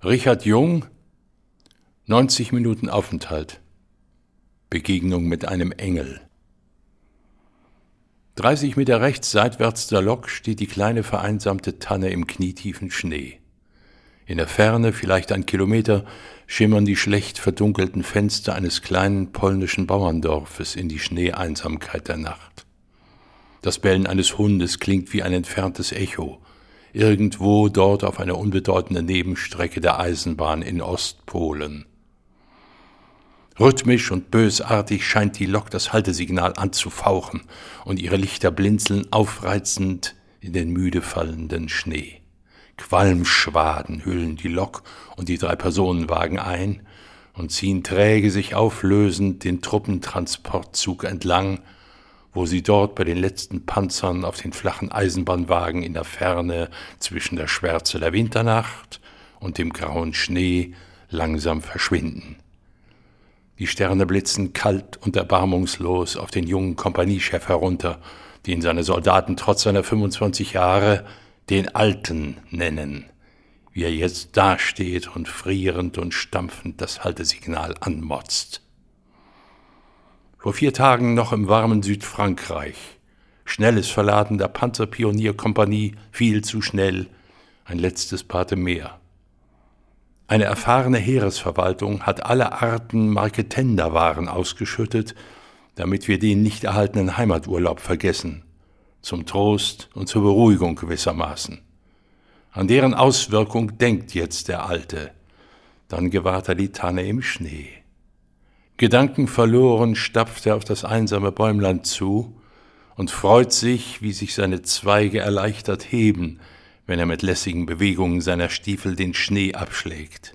Richard Jung, 90 Minuten Aufenthalt. Begegnung mit einem Engel. 30 Meter rechts seitwärts der Lok steht die kleine vereinsamte Tanne im knietiefen Schnee. In der Ferne, vielleicht ein Kilometer, schimmern die schlecht verdunkelten Fenster eines kleinen polnischen Bauerndorfes in die Schneeeinsamkeit der Nacht. Das Bellen eines Hundes klingt wie ein entferntes Echo, irgendwo dort auf einer unbedeutenden Nebenstrecke der Eisenbahn in Ostpolen. Rhythmisch und bösartig scheint die Lok das Haltesignal anzufauchen und ihre Lichter blinzeln aufreizend in den müde fallenden Schnee. Qualmschwaden hüllen die Lok und die 3 Personenwagen ein und ziehen träge sich auflösend den Truppentransportzug entlang, wo sie dort bei den letzten Panzern auf den flachen Eisenbahnwagen in der Ferne zwischen der Schwärze der Winternacht und dem grauen Schnee langsam verschwinden. Die Sterne blitzen kalt und erbarmungslos auf den jungen Kompaniechef herunter, den seine Soldaten trotz seiner 25 Jahre den Alten nennen, wie er jetzt dasteht und frierend und stampfend das Haltesignal anmotzt. Vor 4 Tagen noch im warmen Südfrankreich. Schnelles Verladen der Panzerpionierkompanie, viel zu schnell, ein letztes Pate mehr. Eine erfahrene Heeresverwaltung hat alle Arten Marketenderwaren ausgeschüttet, damit wir den nicht erhaltenen Heimaturlaub vergessen, zum Trost und zur Beruhigung gewissermaßen. An deren Auswirkung denkt jetzt der Alte. Dann gewahrt er die Tanne im Schnee. Gedankenverloren stapft er auf das einsame Bäumlein zu und freut sich, wie sich seine Zweige erleichtert heben, wenn er mit lässigen Bewegungen seiner Stiefel den Schnee abschlägt.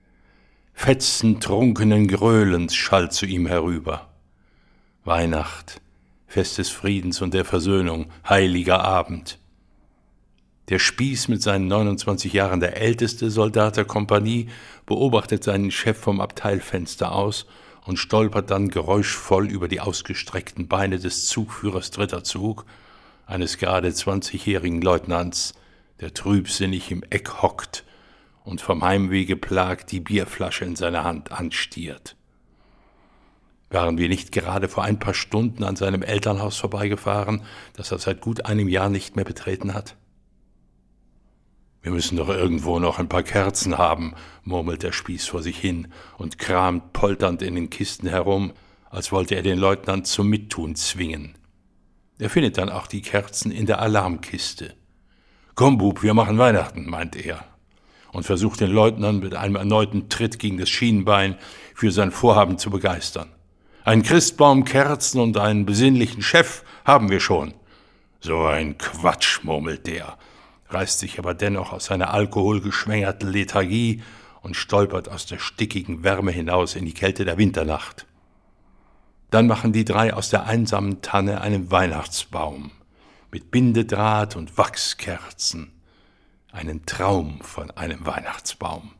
Fetzen trunkenen Gröhlens schallt zu ihm herüber. Weihnacht, Fest des Friedens und der Versöhnung, heiliger Abend. Der Spieß mit seinen 29 Jahren, der älteste Soldat der Kompanie, beobachtet seinen Chef vom Abteilfenster aus und stolpert dann geräuschvoll über die ausgestreckten Beine des Zugführers 3. Zug, eines gerade 20-jährigen Leutnants, der trübsinnig im Eck hockt und vom Heimweh geplagt die Bierflasche in seiner Hand anstiert. Waren wir nicht gerade vor ein paar Stunden an seinem Elternhaus vorbeigefahren, das er seit gut einem Jahr nicht mehr betreten hat? Wir müssen doch irgendwo noch ein paar Kerzen haben, murmelt der Spieß vor sich hin und kramt polternd in den Kisten herum, als wollte er den Leutnant zum Mittun zwingen. Er findet dann auch die Kerzen in der Alarmkiste. »Komm, Bub, wir machen Weihnachten«, meint er, und versucht den Leutnant mit einem erneuten Tritt gegen das Schienbein für sein Vorhaben zu begeistern. »Einen Christbaum, Kerzen und einen besinnlichen Chef haben wir schon.« »So ein Quatsch«, murmelt der, reißt sich aber dennoch aus seiner alkoholgeschwängerten Lethargie und stolpert aus der stickigen Wärme hinaus in die Kälte der Winternacht. Dann machen die 3 aus der einsamen Tanne einen Weihnachtsbaum mit Bindedraht und Wachskerzen, einen Traum von einem Weihnachtsbaum.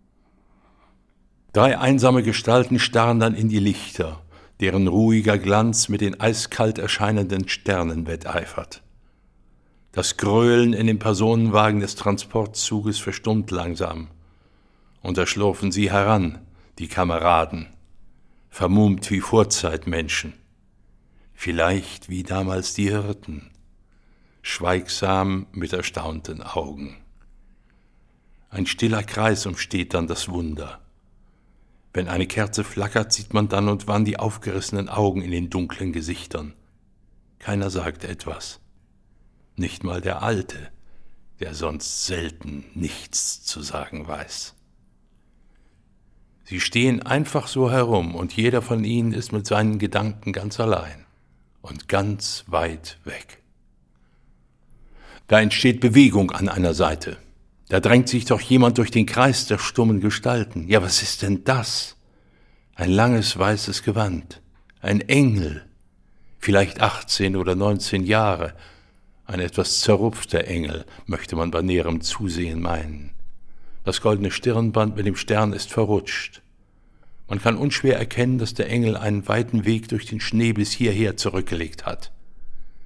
3 einsame Gestalten starren dann in die Lichter, deren ruhiger Glanz mit den eiskalt erscheinenden Sternen wetteifert. Das Gröhlen in dem Personenwagen des Transportzuges verstummt langsam, und da schlurfen sie heran, die Kameraden, vermummt wie Vorzeitmenschen, vielleicht wie damals die Hirten, schweigsam mit erstaunten Augen. Ein stiller Kreis umsteht dann das Wunder. Wenn eine Kerze flackert, sieht man dann und wann die aufgerissenen Augen in den dunklen Gesichtern. Keiner sagt etwas. Nicht mal der Alte, der sonst selten nichts zu sagen weiß. Sie stehen einfach so herum und jeder von ihnen ist mit seinen Gedanken ganz allein und ganz weit weg. Da entsteht Bewegung an einer Seite. Da drängt sich doch jemand durch den Kreis der stummen Gestalten. Ja, was ist denn das? Ein langes weißes Gewand, ein Engel, vielleicht 18 oder 19 Jahre, ein etwas zerrupfter Engel, möchte man bei näherem Zusehen meinen. Das goldene Stirnband mit dem Stern ist verrutscht. Man kann unschwer erkennen, dass der Engel einen weiten Weg durch den Schnee bis hierher zurückgelegt hat.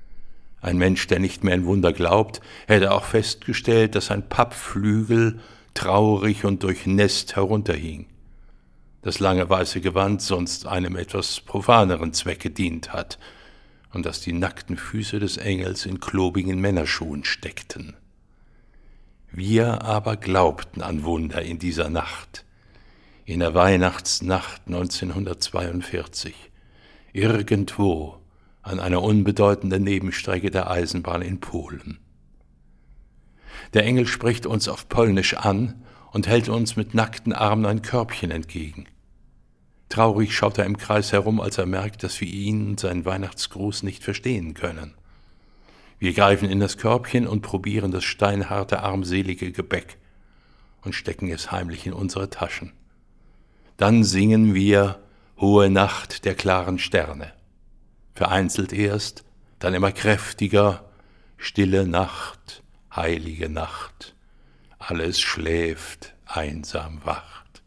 Ein Mensch, der nicht mehr in Wunder glaubt, hätte auch festgestellt, dass ein Pappflügel traurig und durchnässt herunterhing. Das lange weiße Gewand sonst einem etwas profaneren Zweck gedient hat und dass die nackten Füße des Engels in klobigen Männerschuhen steckten. Wir aber glaubten an Wunder in dieser Nacht, in der Weihnachtsnacht 1942, irgendwo an einer unbedeutenden Nebenstrecke der Eisenbahn in Polen. Der Engel spricht uns auf Polnisch an und hält uns mit nackten Armen ein Körbchen entgegen. Traurig schaut er im Kreis herum, als er merkt, dass wir ihn und seinen Weihnachtsgruß nicht verstehen können. Wir greifen in das Körbchen und probieren das steinharte, armselige Gebäck und stecken es heimlich in unsere Taschen. Dann singen wir Hohe Nacht der klaren Sterne. Vereinzelt erst, dann immer kräftiger, Stille Nacht, heilige Nacht, alles schläft, einsam wacht.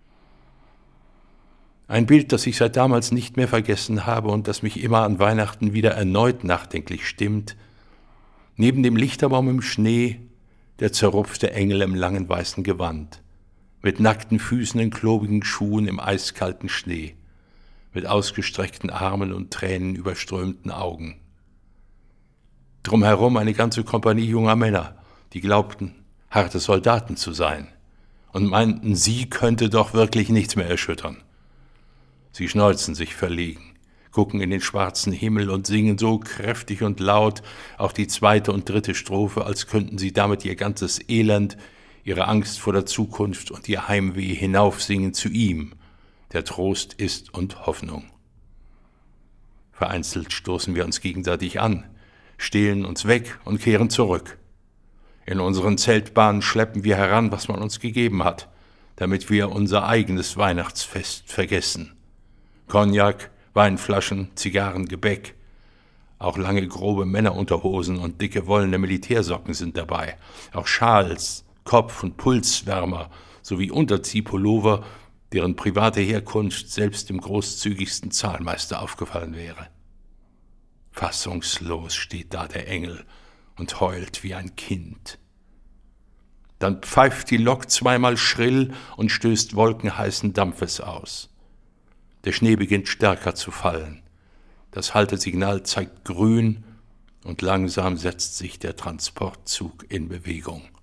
Ein Bild, das ich seit damals nicht mehr vergessen habe und das mich immer an Weihnachten wieder erneut nachdenklich stimmt: neben dem Lichterbaum im Schnee der zerrupfte Engel im langen weißen Gewand, mit nackten Füßen in klobigen Schuhen im eiskalten Schnee, mit ausgestreckten Armen und tränenüberströmten Augen. Drumherum eine ganze Kompanie junger Männer, die glaubten, harte Soldaten zu sein und meinten, sie könnte doch wirklich nichts mehr erschüttern. Sie schneuzen sich verlegen, gucken in den schwarzen Himmel und singen so kräftig und laut auch die zweite und dritte Strophe, als könnten sie damit ihr ganzes Elend, ihre Angst vor der Zukunft und ihr Heimweh hinaufsingen zu ihm, der Trost ist und Hoffnung. Vereinzelt stoßen wir uns gegenseitig an, stehlen uns weg und kehren zurück. In unseren Zeltbahnen schleppen wir heran, was man uns gegeben hat, damit wir unser eigenes Weihnachtsfest vergessen. Cognac, Weinflaschen, Zigarren, Gebäck. Auch lange grobe Männerunterhosen und dicke wollene Militärsocken sind dabei. Auch Schals, Kopf- und Pulswärmer sowie Unterziehpullover, deren private Herkunft selbst dem großzügigsten Zahlmeister aufgefallen wäre. Fassungslos steht da der Engel und heult wie ein Kind. Dann pfeift die Lok zweimal schrill und stößt wolkenheißen Dampfes aus. Der Schnee beginnt stärker zu fallen. Das Haltesignal zeigt grün und langsam setzt sich der Transportzug in Bewegung.